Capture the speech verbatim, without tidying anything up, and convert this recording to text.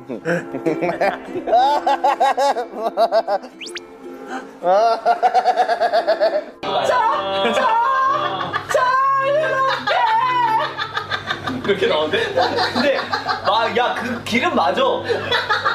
그렇게 나오는데? 근데 막 야 그 기름 맞아.